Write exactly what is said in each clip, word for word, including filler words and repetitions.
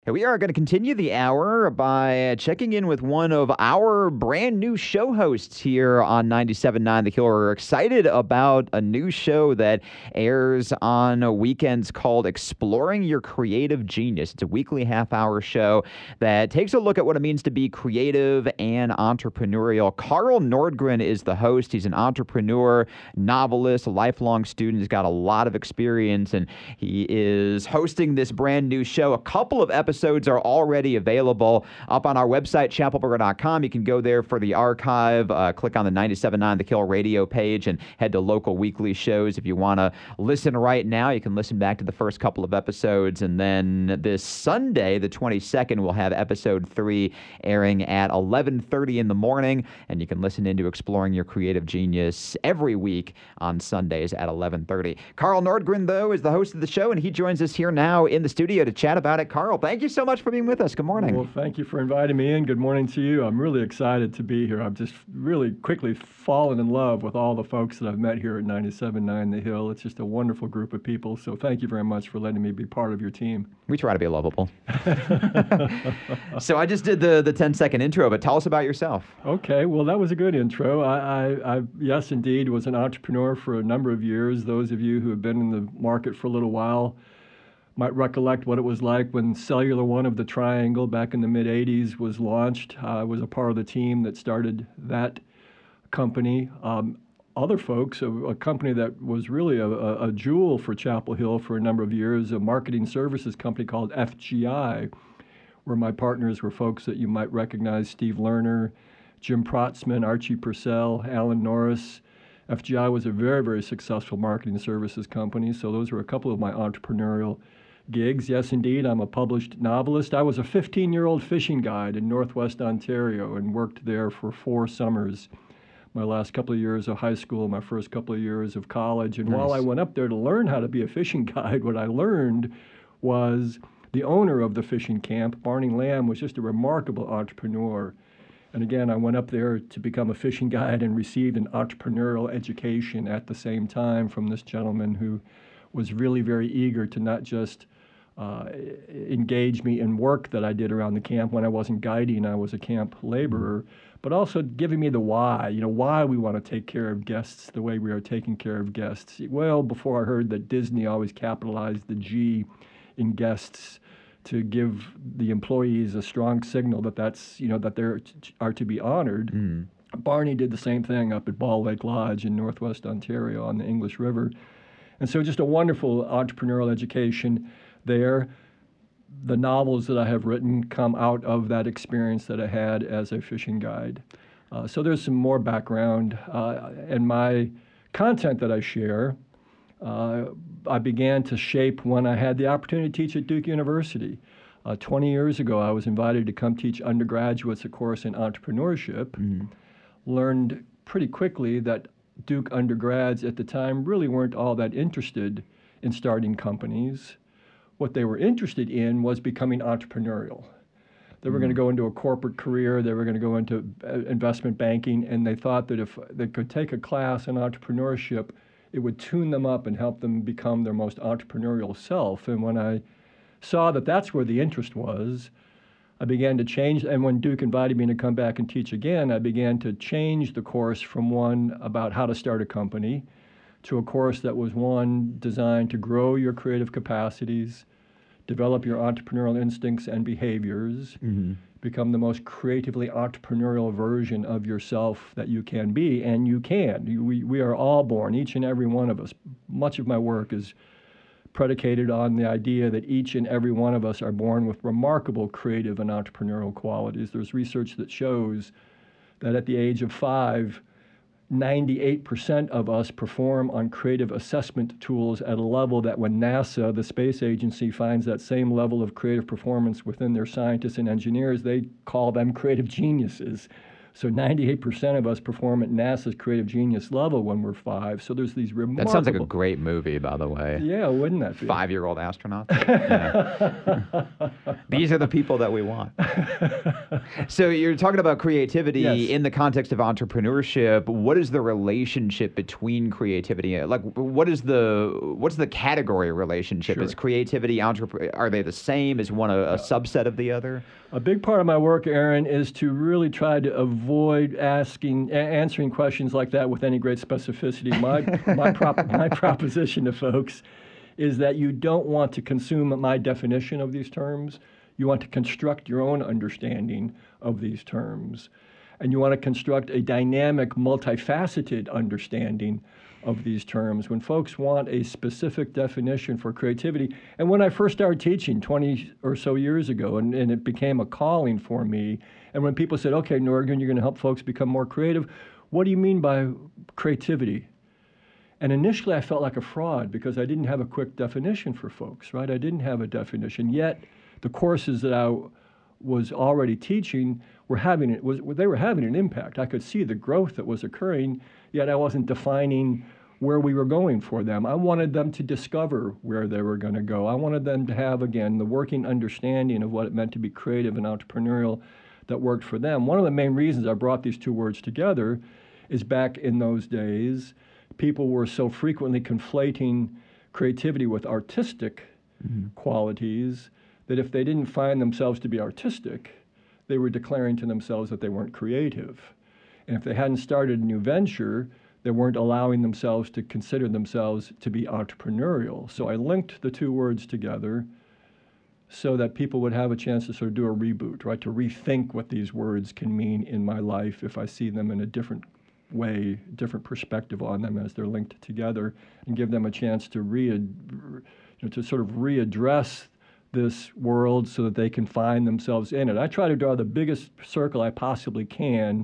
Hey, we are going to continue the hour by checking in with one of our brand new show hosts here on ninety-seven point nine The Hill. We're excited about a new show that airs on weekends called Exploring Your Creative Genius. It's a weekly half-hour show that takes a look at what it means to be creative and entrepreneurial. Carl Nordgren is the host. He's an entrepreneur, novelist, a lifelong student. He's got a lot of experience, and he is hosting this brand new show. A couple of episodes Episodes are already available up on our website, chapel burger dot com. You can go there for the archive, uh, click on the ninety-seven point nine The Kill radio page, and head to local weekly shows. If you want to listen right now, you can listen back to the first couple of episodes. And then this Sunday, the twenty-second, we'll have episode three airing at eleven thirty in the morning. And you can listen into Exploring Your Creative Genius every week on Sundays at eleven thirty. Carl Nordgren, though, is the host of the show, and he joins us here now in the studio to chat about it. Carl, thank you so much for being with us. Good morning. Well, thank you for inviting me in. Good morning to you. I'm really excited to be here. I've just really quickly fallen in love with all the folks that I've met here at ninety-seven point nine The Hill. It's just a wonderful group of people. So thank you very much for letting me be part of your team. We try to be lovable. So I just did the the ten second intro, but tell us about yourself. Okay, well, that was a good intro. I, I, I yes, indeed, was an entrepreneur for a number of years. Those of you who have been in the market for a little while might recollect what it was like when Cellular One of the Triangle back in the mid eighties was launched. I was a part of the team that started that company. Um, other folks, a, a company that was really a, a, a jewel for Chapel Hill for a number of years, a marketing services company called F G I, where my partners were folks that you might recognize: Steve Lerner, Jim Protzman, Archie Purcell, Alan Norris. F G I was a very, very successful marketing services company, so those were a couple of my entrepreneurial gigs. Yes, indeed, I'm a published novelist. I was a fifteen-year-old fishing guide in Northwest Ontario and worked there for four summers, my last couple of years of high school, my first couple of years of college. And Nice. While I went up there to learn how to be a fishing guide, what I learned was the owner of the fishing camp, Barney Lamb, was just a remarkable entrepreneur. And again, I went up there to become a fishing guide and received an entrepreneurial education at the same time from this gentleman who was really very eager to not just uh, engage me in work that I did around the camp. When I wasn't guiding, I was a camp laborer, but also giving me the why, you know, why we want to take care of guests the way we are taking care of guests. Well, before I heard that Disney always capitalized the G in guests to give the employees a strong signal that that's, you know, that they are to be honored. Mm. Barney did the same thing up at Ball Lake Lodge in Northwest Ontario on the English River. And so just a wonderful entrepreneurial education there. The novels that I have written come out of that experience that I had as a fishing guide. Uh, so there's some more background. Uh, and my content that I share, uh, I began to shape when I had the opportunity to teach at Duke University. Uh, twenty years ago, I was invited to come teach undergraduates a course in entrepreneurship. Mm-hmm. Learned pretty quickly that Duke undergrads at the time really weren't all that interested in starting companies. What they were interested in was becoming entrepreneurial. They were mm. going to go into a corporate career, they were going to go into investment banking, and they thought that if they could take a class in entrepreneurship, it would tune them up and help them become their most entrepreneurial self. And when I saw that that's where the interest was, I began to change, and when Duke invited me to come back and teach again, I began to change the course from one about how to start a company to a course that was one designed to grow your creative capacities, develop your entrepreneurial instincts and behaviors, mm-hmm. become the most creatively entrepreneurial version of yourself that you can be, and you can. You, we, we are all born, each and every one of us. Much of my work is predicated on the idea that each and every one of us are born with remarkable creative and entrepreneurial qualities. There's research that shows that at the age of five, ninety-eight percent of us perform on creative assessment tools at a level that when NASA, the space agency, finds that same level of creative performance within their scientists and engineers, they call them creative geniuses. So ninety-eight percent of us perform at NASA's creative genius level when we're five. So there's these remarkable... That sounds like a great movie, by the way. Yeah, wouldn't that be? Five-year-old astronauts. Yeah. These are the people that we want. So you're talking about creativity Yes. in the context of entrepreneurship. What is the relationship between creativity? Like, what is the what's the category relationship? Sure. Is creativity, entrep- are they the same? Is one a, a subset of the other? A big part of my work, Aaron, is to really try to avoid asking, a- answering questions like that with any great specificity. My my prop, my proposition to folks is that you don't want to consume my definition of these terms. You want to construct your own understanding of these terms, and you want to construct a dynamic, multifaceted understanding of these terms. When folks want a specific definition for creativity, and when I first started teaching twenty or so years ago, and, and it became a calling for me, and when people said, okay, Nordgren, you're going to help folks become more creative, what do you mean by creativity? And initially I felt like a fraud because I didn't have a quick definition for folks, right? I didn't have a definition, yet the courses that I was already teaching were having it was they were having an impact. I could see the growth that was occurring, yet I wasn't defining where we were going for them. I wanted them to discover where they were going to go. I wanted them to have, again, the working understanding of what it meant to be creative and entrepreneurial that worked for them. One of the main reasons I brought these two words together is back in those days, people were so frequently conflating creativity with artistic mm-hmm. qualities that if they didn't find themselves to be artistic, they were declaring to themselves that they weren't creative. And if they hadn't started a new venture, they weren't allowing themselves to consider themselves to be entrepreneurial. So I linked the two words together so that people would have a chance to sort of do a reboot, right? To rethink what these words can mean in my life if I see them in a different way, different perspective on them as they're linked together, and give them a chance to re, you know, to sort of readdress this world so that they can find themselves in it. I try to draw the biggest circle I possibly can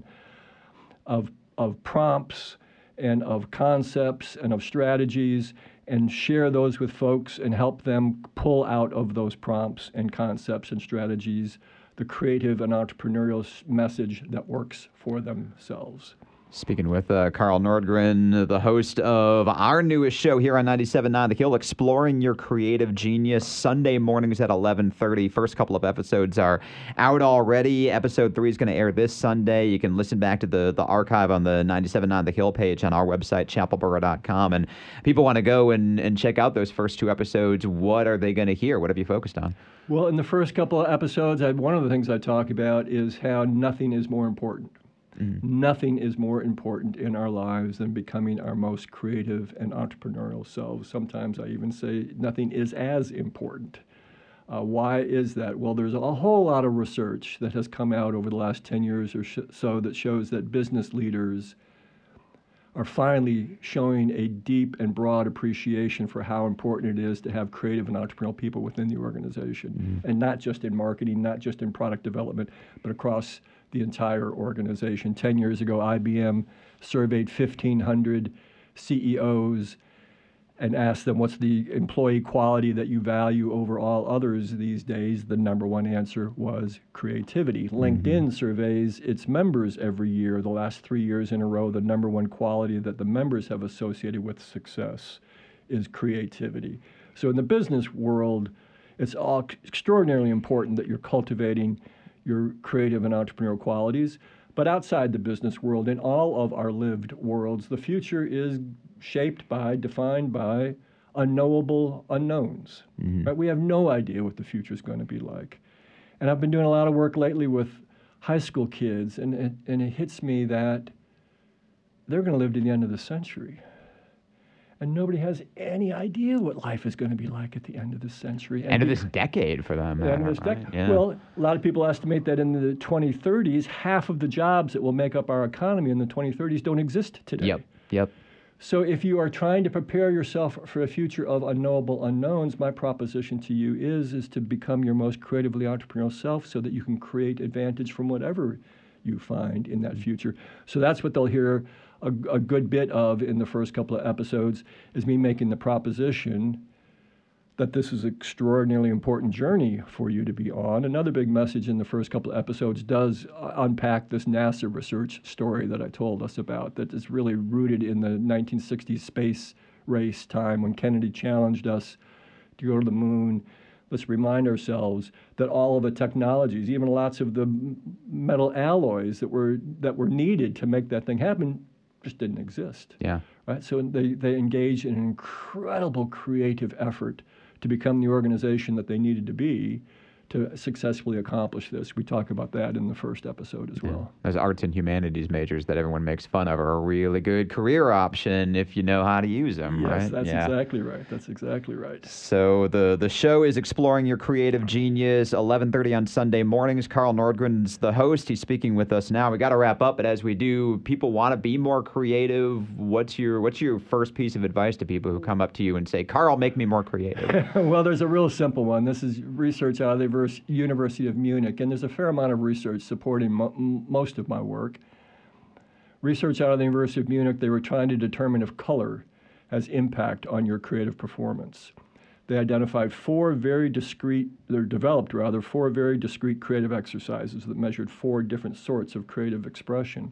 of, of prompts and of concepts and of strategies and share those with folks and help them pull out of those prompts and concepts and strategies the creative and entrepreneurial message that works for themselves. Speaking with uh, Carl Nordgren, the host of our newest show here on ninety-seven point nine The Hill, Exploring Your Creative Genius, Sunday mornings at eleven thirty. First couple of episodes are out already. Episode three is going to air this Sunday. You can listen back to the, the archive on the ninety-seven point nine The Hill page on our website, chapelboro dot com. And people want to go and, and check out those first two episodes. What are they going to hear? What have you focused on? Well, in the first couple of episodes, I, one of the things I talk about is how nothing is more important. Mm-hmm. Nothing is more important in our lives than becoming our most creative and entrepreneurial selves. Sometimes I even say nothing is as important. Uh, why is that? Well, there's a whole lot of research that has come out over the last ten years or sh- so that shows that business leaders are finally showing a deep and broad appreciation for how important it is to have creative and entrepreneurial people within the organization. Mm-hmm. And not just in marketing, not just in product development, but across the entire organization. Ten years ago, I B M surveyed fifteen hundred C E Os and asked them, what's the employee quality that you value over all others these days? The number one answer was creativity. Mm-hmm. LinkedIn surveys its members every year, the last three years in a row. The number one quality that the members have associated with success is creativity. So in the business world, it's all extraordinarily important that you're cultivating your creative and entrepreneurial qualities. But outside the business world, in all of our lived worlds, the future is shaped by, defined by unknowable unknowns. Mm-hmm. Right? We have no idea what the future is going to be like. And I've been doing a lot of work lately with high school kids, and it, and it hits me that they're going to live to the end of the century. And nobody has any idea what life is going to be like at the end of this century. End of this decade for them. End of this right? decade. Yeah. Well, a lot of people estimate that in the twenty thirties, half of the jobs that will make up our economy in the twenty thirties don't exist today. Yep, yep. So if you are trying to prepare yourself for a future of unknowable unknowns, my proposition to you is, is to become your most creatively entrepreneurial self so that you can create advantage from whatever you find in that future. So that's what they'll hear a, a good bit of in the first couple of episodes, is me making the proposition that this is an extraordinarily important journey for you to be on. Another big message in the first couple of episodes does uh, unpack this NASA research story that I told us about, that is really rooted in the nineteen sixties space race time when Kennedy challenged us to go to the moon. Let's remind ourselves that all of the technologies, even lots of the metal alloys that were that were needed to make that thing happen, just didn't exist. Yeah. Right. So they they engaged in an incredible creative effort to become the organization that they needed to be to successfully accomplish this. We talk about that in the first episode as well. Those arts and humanities majors that everyone makes fun of are a really good career option if you know how to use them, yes, right? Yes, that's yeah. exactly right. That's exactly right. So the, the show is Exploring Your Creative Genius, eleven thirty on Sunday mornings. Carl Nordgren's the host. He's speaking with us now. We got to wrap up, but as we do, people want to be more creative. What's your what's your first piece of advice to people who come up to you and say, Carl, make me more creative? Well, there's a real simple one. This is research out of the University of Munich, and there's a fair amount of research supporting mo- most of my work. Research out of the University of Munich, they were trying to determine if color has impact on your creative performance. They identified four very discrete, they're developed rather, four very discrete creative exercises that measured four different sorts of creative expression.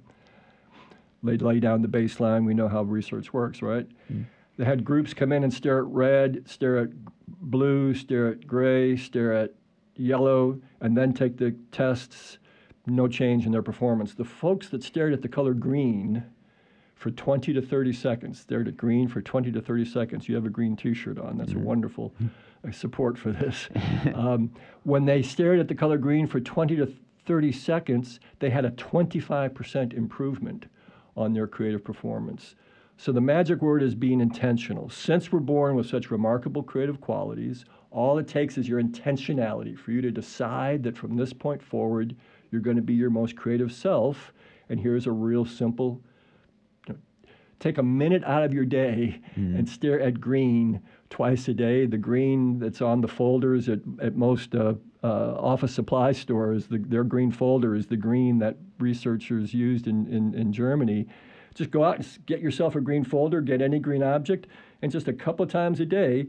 They lay down the baseline. We know how research works, right? Mm. They had groups come in and stare at red, stare at blue, stare at gray, stare at yellow, and then take the tests. No change in their performance. The folks that stared at the color green for twenty to thirty seconds, stared at green for twenty to thirty seconds. You have a green T-shirt on. That's mm-hmm. a wonderful uh, support for this. um, when they stared at the color green for twenty to thirty seconds, they had a twenty-five percent improvement on their creative performance. So the magic word is being intentional. Since we're born with such remarkable creative qualities, all it takes is your intentionality for you to decide that from this point forward, you're going to be your most creative self. And here's a real simple, you know, take a minute out of your day mm. and stare at green twice a day. The green that's on the folders at, at most uh, uh, office supply stores, the, their green folder is the green that researchers used in, in, in Germany. Just go out and get yourself a green folder, get any green object, and just a couple of times a day,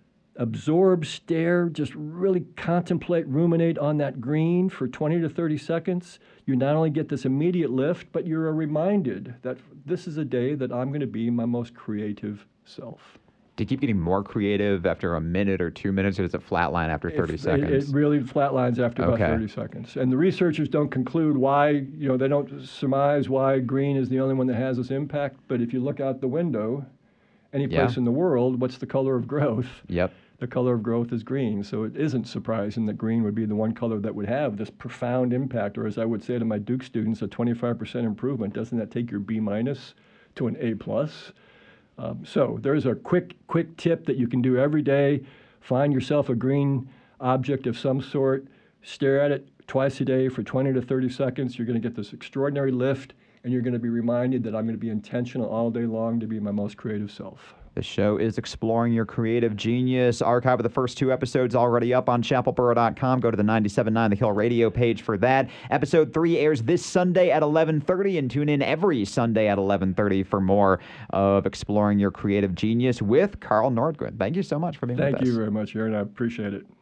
absorb, stare, just really contemplate, ruminate on that green for twenty to thirty seconds. You not only get this immediate lift, but you're reminded that this is a day that I'm going to be my most creative self. Do you keep getting more creative after a minute or two minutes, or does it flatline after thirty it, seconds? It really flatlines after okay. about thirty seconds. And the researchers don't conclude why, you know, they don't surmise why green is the only one that has this impact. But if you look out the window, any place yeah. in the world, what's the color of growth? Yep. The color of growth is green. So it isn't surprising that green would be the one color that would have this profound impact. Or as I would say to my Duke students, a twenty-five percent improvement. Doesn't that take your B minus to an A plus? Um, so there's a quick, quick tip that you can do every day. Find yourself a green object of some sort, stare at it twice a day for twenty to thirty seconds. You're going to get this extraordinary lift, and you're going to be reminded that I'm going to be intentional all day long to be my most creative self. The show is Exploring Your Creative Genius. Archive of the first two episodes already up on chapel borough dot com. Go to the ninety-seven point nine The Hill radio page for that. Episode three airs this Sunday at eleven thirty, and tune in every Sunday at eleven thirty for more of Exploring Your Creative Genius with Carl Nordgren. Thank you so much for being Thank with us. Thank you very much, Aaron. I appreciate it.